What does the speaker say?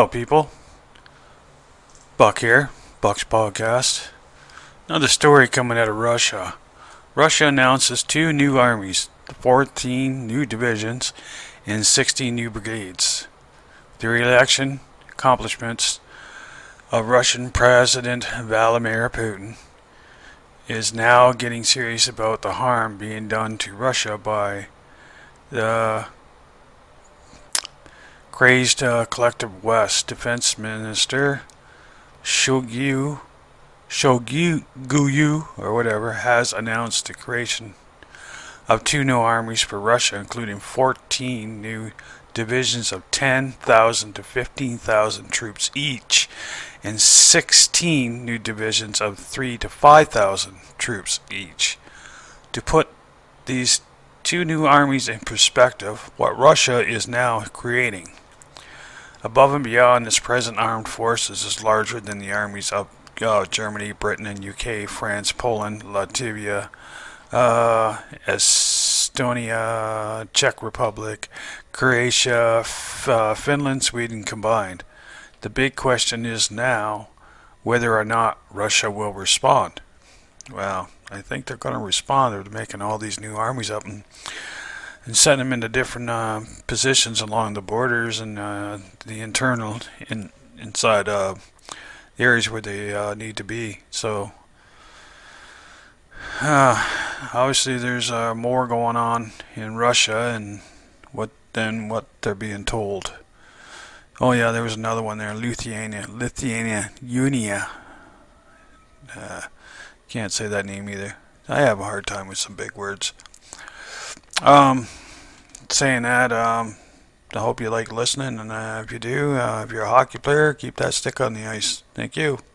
Hello, people. Buck here, Buck's Podcast. Another story coming out of Russia. Russia announces 2 new armies, 14 new divisions, and 60 new brigades. The re-election accomplishments of Russian President Vladimir Putin is now getting serious about the harm being done to Russia by the crazed collective West. Defense Minister Shoigu, or whatever, has announced the creation of 2 new armies for Russia, including 14 new divisions of 10,000 to 15,000 troops each, and 16 new divisions of 3 to 5,000 troops each. To put these 2 new armies in perspective, what Russia is now creating above and beyond its present armed forces is larger than the armies of Germany, Britain, and UK, France, Poland, Latvia, Estonia, Czech Republic, Croatia, Finland, Sweden combined. The big question is now whether or not Russia will respond. Well, I think they're going to respond. They're making all these new armies up and setting them into different positions along the borders and the internal inside the areas where they need to be. So obviously there's more going on in Russia than what they're being told. Oh yeah, there was another one there, Lithuania. Can't say that name either. I have a hard time with some big words. Saying that, I hope you like listening, and if you do, if you're a hockey player, keep that stick on the ice. Thank you.